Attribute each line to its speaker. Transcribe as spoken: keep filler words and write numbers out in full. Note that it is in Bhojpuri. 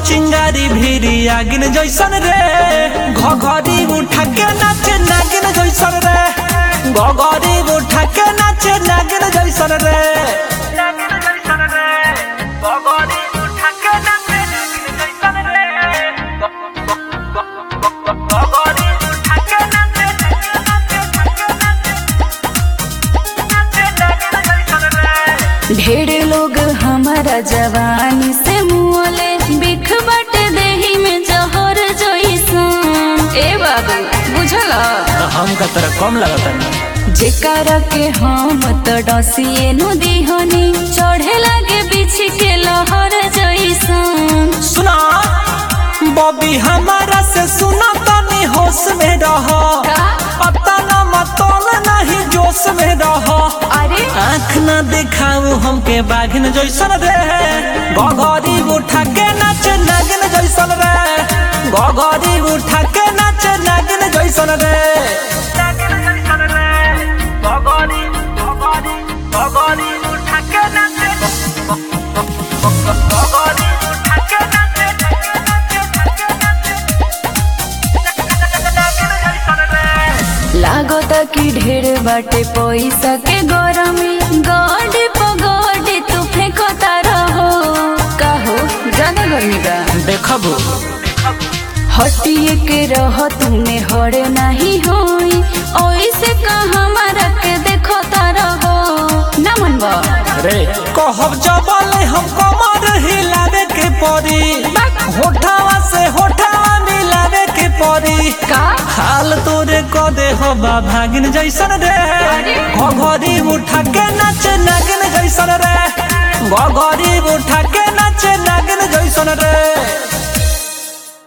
Speaker 1: चिंगारी भीरी आगिन जैसन रे घघरी उठा के नाचे नागिन जैसन रे घघरी उठा के नाचे नागिन जैसन रे नागिन जैसन रे घघरी उठा के नाचे नागिन जैसन रे घघरी उठा के नाचे
Speaker 2: ढेर लोग हमारा जवानी से मुँहले बिख बटे देही में जहर जइसन। ए बाबू बुझल
Speaker 1: हम का तरह कम लगता
Speaker 2: जेकरा के हम तो डसिए नु दीहनी चढ़े लागे बिछ के लहर जइसन।
Speaker 1: सुना बॉबी हमारा से सुना तनी होश में रह पता न मतोल नहीं जोश में रह
Speaker 2: अरे
Speaker 1: आँख न दिखाऊ हमके बाघिन जैसन रे घघरी उठा के नाचे नागिन जैसन रे घघरी उठा के नाचे नागिन जैसन रे नागिन जैसन रे घघरी घघरी घघरी उठा के नाचे घघरी उठा के नाचे
Speaker 2: लागता कि ढेर बाटे पैसा के गरमी गाड़ी पगड़ी तू फेंकता रहो कहो ज्यादा गर्मी बा
Speaker 1: देखबो
Speaker 2: हटिए के रह तुमने हड़े नहीं होई ओइसे का हमारा के देखता रहो ना मनवा
Speaker 1: रे कहब जबले हम कमर हिलावे के पड़ी होठावा से होठावा मिलावे के पड़ी
Speaker 2: का
Speaker 1: हाल तोरे क दे हो बा भागिन जैसन रे घघरी उठा के नाचे नागिन जैसन रे घघरी उठा के नाचे नागिन जैसन रे